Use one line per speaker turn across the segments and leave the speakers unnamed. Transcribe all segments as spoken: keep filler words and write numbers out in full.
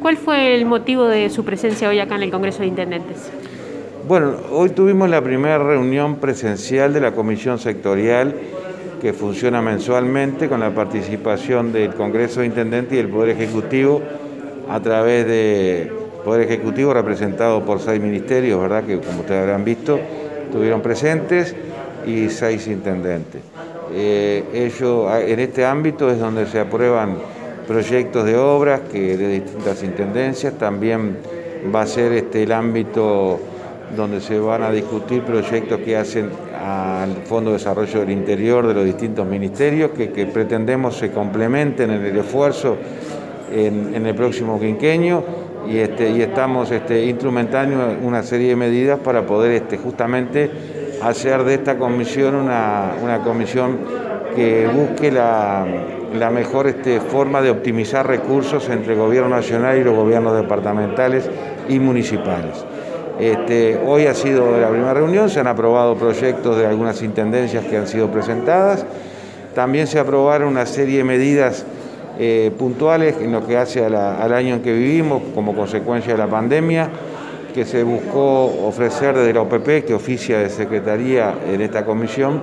¿Cuál fue el motivo de su presencia hoy acá en el Congreso de Intendentes?
Bueno, hoy tuvimos la primera reunión presencial de la Comisión Sectorial que funciona mensualmente con la participación del Congreso de Intendentes y el Poder Ejecutivo a través de Poder Ejecutivo representado por seis ministerios, ¿verdad? Que como ustedes habrán visto, estuvieron presentes y seis intendentes. Eh, ellos, en este ámbito es donde se aprueban proyectos de obras que de distintas intendencias, también va a ser este, el ámbito donde se van a discutir proyectos que hacen al Fondo de Desarrollo del Interior de los distintos ministerios, que, que pretendemos se complementen en el esfuerzo en, en el próximo quinquenio, y, este, y estamos este, instrumentando una serie de medidas para poder este, justamente hacer de esta comisión una, una comisión que busque la, la mejor este, forma de optimizar recursos entre el gobierno nacional y los gobiernos departamentales y municipales. Este, hoy ha sido la primera reunión, se han aprobado proyectos de algunas intendencias que han sido presentadas, también se aprobaron una serie de medidas eh, puntuales en lo que hace a la, al año en que vivimos como consecuencia de la pandemia, que se buscó ofrecer desde la O P P, que oficia de secretaría en esta comisión,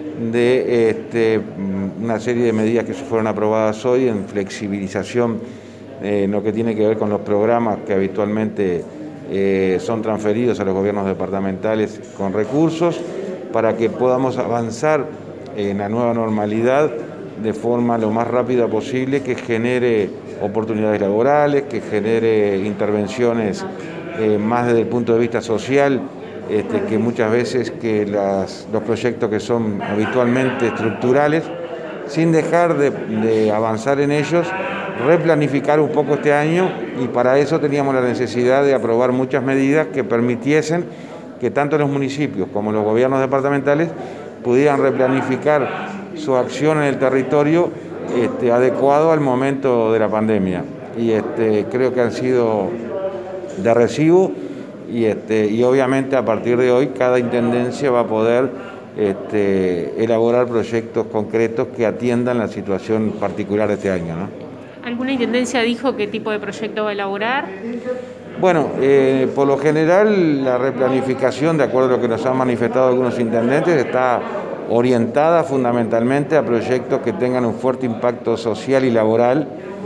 de este, una serie de medidas que se fueron aprobadas hoy en flexibilización eh, en lo que tiene que ver con los programas que habitualmente Eh, son transferidos a los gobiernos departamentales con recursos para que podamos avanzar en la nueva normalidad de forma lo más rápida posible, que genere oportunidades laborales, que genere intervenciones eh, más desde el punto de vista social, este, que muchas veces que las, los proyectos que son habitualmente estructurales, sin dejar de, de avanzar en ellos, replanificar un poco este año, y para eso teníamos la necesidad de aprobar muchas medidas que permitiesen que tanto los municipios como los gobiernos departamentales pudieran replanificar su acción en el territorio este, adecuado al momento de la pandemia. Y este, creo que han sido de recibo y, este, y obviamente a partir de hoy cada intendencia va a poder este, elaborar proyectos concretos que atiendan la situación particular de este año, ¿no?
¿Alguna intendencia dijo qué tipo de proyecto va a elaborar?
Bueno, eh, por lo general la replanificación, de acuerdo a lo que nos han manifestado algunos intendentes, está orientada fundamentalmente a proyectos que tengan un fuerte impacto social y laboral,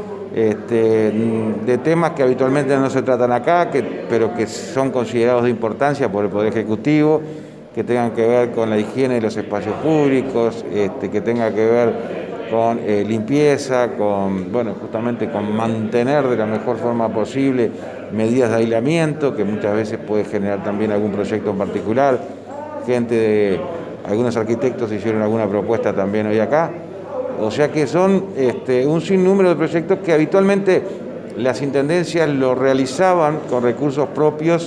este, de temas que habitualmente no se tratan acá, que, pero que son considerados de importancia por el Poder Ejecutivo, que tengan que ver con la higiene de los espacios públicos, este, que tenga que ver con eh, limpieza, con, bueno, justamente con mantener de la mejor forma posible medidas de aislamiento, que muchas veces puede generar también algún proyecto en particular. Gente de, algunos arquitectos hicieron alguna propuesta también hoy acá. O sea que son este, un sinnúmero de proyectos que habitualmente las intendencias lo realizaban con recursos propios,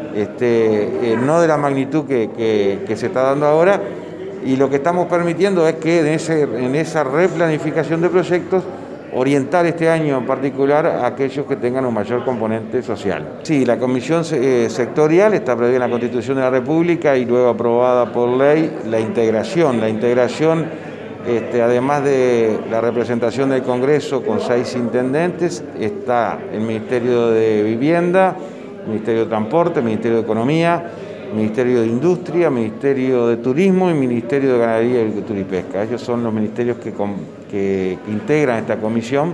este, eh, no de la magnitud que, que, que se está dando ahora. Y lo que estamos permitiendo es que en, ese, en esa replanificación de proyectos orientar este año en particular a aquellos que tengan un mayor componente social. Sí, la comisión eh, sectorial está prevista en la Constitución de la República y luego aprobada por ley la integración. La integración, este, además de la representación del Congreso con seis intendentes, está el Ministerio de Vivienda, Ministerio de Transporte, Ministerio de Economía, Ministerio de Industria, Ministerio de Turismo y Ministerio de Ganadería, Agricultura y Pesca. Ellos son los ministerios que, que, que integran esta comisión,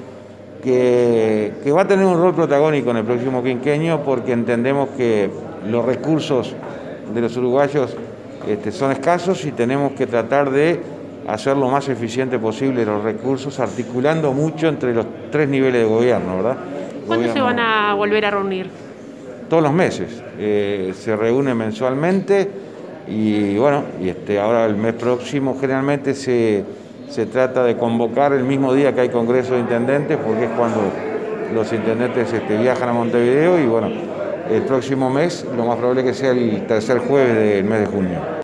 que, que va a tener un rol protagónico en el próximo quinquenio, porque entendemos que los recursos de los uruguayos este, son escasos y tenemos que tratar de hacer lo más eficiente posible los recursos, articulando mucho entre los tres niveles de gobierno, ¿verdad?
¿Cuándo
gobierno,
se van a volver a reunir?
Todos los meses, eh, se reúne mensualmente y bueno, y este, ahora el mes próximo generalmente se, se trata de convocar el mismo día que hay Congreso de Intendentes, porque es cuando los intendentes este, viajan a Montevideo, y bueno, el próximo mes lo más probable es que sea el tercer jueves del mes de junio.